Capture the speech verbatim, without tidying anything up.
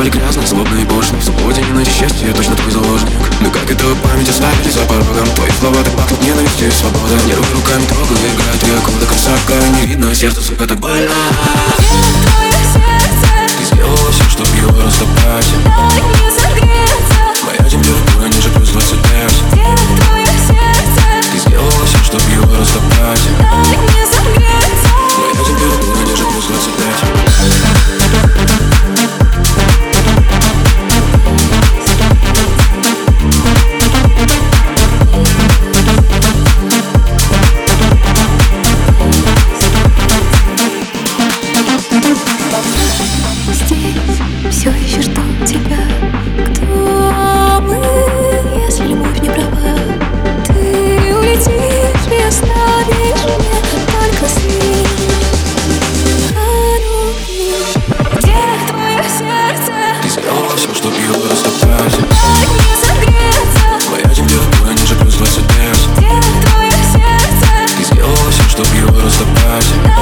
стали грязны, злобные и пошлые. В свободе не найти счастье, я точно твой заложник. Ну как эту память оставили за порогом? Твои слова так пахнут ненавистью и свобода. Нервы руками трогаю, играю три аккорда концовка. Не видно, сердце, сука, так больно. Твое сердце, ты сделала все, чтоб его растоптать. дай мне согреться. Моя температура ниже плюс двадцать пять. Где твое сердце, ты сделала все, чтоб его растоптать. дай мне согреться. Моя температура ниже плюс двадцать пять. Все еще жду тебя. Кто мы, если любовь не права? Ты улетишь и оставишь мне только сны о любви. Где твое сердце? Ты сделала все, чтоб его растоптать. Дай мне согреться. Моя температура ниже плюс двадцать пять. Где твое сердце? Ты сделала все, чтоб его растоптать.